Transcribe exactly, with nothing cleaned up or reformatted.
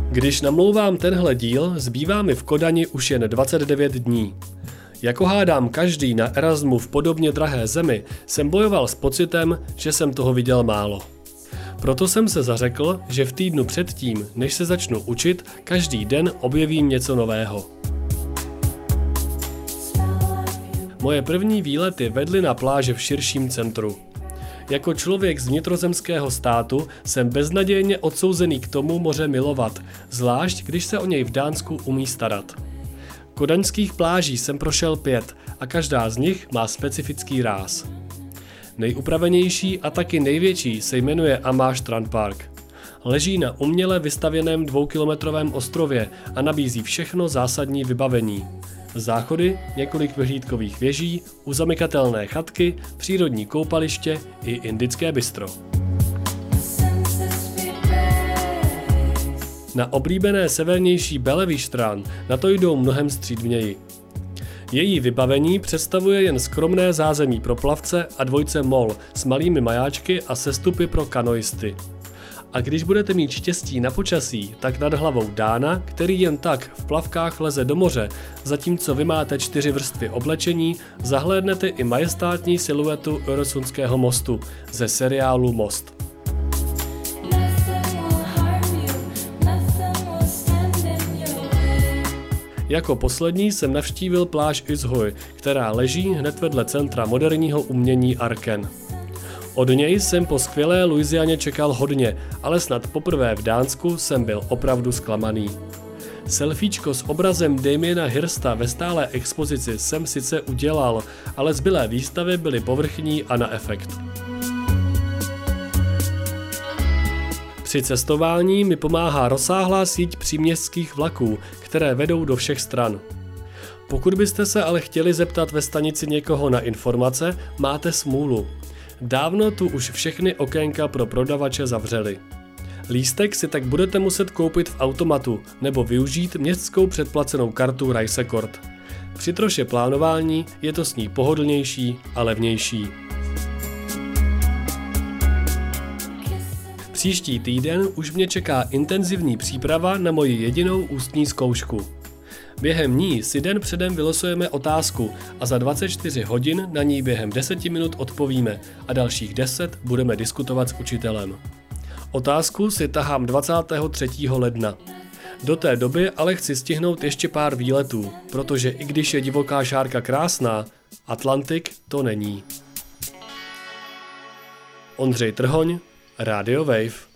Když namlouvám tenhle díl, zbývá mi v Kodani už jen dvacet devět dní. Jako hádám každý na Erasmu v podobně drahé zemi, jsem bojoval s pocitem, že jsem toho viděl málo. Proto jsem se zařekl, že v týdnu předtím, než se začnu učit, každý den objevím něco nového. Moje první výlety vedly na pláže v širším centru. Jako člověk z vnitrozemského státu jsem beznadějně odsouzený k tomu moře milovat, zvlášť když se o něj v Dánsku umí starat. Kodaňských pláží jsem prošel pět a každá z nich má specifický ráz. Nejupravenější a taky největší se jmenuje Amager Strandpark. Leží na uměle vystavěném dvoukilometrovém ostrově a nabízí všechno zásadní vybavení. Záchody, několik vyhlídkových věží, uzamykatelné chatky, přírodní koupaliště i indické bistro. Na oblíbené severnější Bellevuestrand na to jdou mnohem střídměji. Její vybavení představuje jen skromné zázemí pro plavce a dvojce mol s malými majáčky a sestupy pro kanoisty. A když budete mít štěstí na počasí, tak nad hlavou Dána, který jen tak v plavkách leze do moře, zatímco vy máte čtyři vrstvy oblečení, zahlédnete i majestátní siluetu Øresundského mostu ze seriálu Most. Jako poslední jsem navštívil pláž Ishøy, která leží hned vedle centra moderního umění Arken. Od něj jsem po skvělé Louisianě čekal hodně, ale snad poprvé v Dánsku jsem byl opravdu zklamaný. Selfiečko s obrazem Damiena Hirsta ve stálé expozici jsem sice udělal, ale zbylé výstavy byly povrchní a na efekt. Při cestování mi pomáhá rozsáhlá síť příměstských vlaků, které vedou do všech stran. Pokud byste se ale chtěli zeptat ve stanici někoho na informace, máte smůlu. Dávno tu už všechny okénka pro prodavače zavřely. Lístek si tak budete muset koupit v automatu nebo využít městskou předplacenou kartu Reisekort. Při troše plánování je to s ní pohodlnější a levnější. Příští týden už mě čeká intenzivní příprava na moji jedinou ústní zkoušku. Během ní si den předem vylosujeme otázku a za dvacet čtyři hodin na ní během deseti minut odpovíme a dalších deset budeme diskutovat s učitelem. Otázku si tahám dvacátého třetího ledna. Do té doby ale chci stihnout ještě pár výletů, protože i když je divoká šárka krásná, Atlantik to není. Ondřej Trhoň, Radio Wave.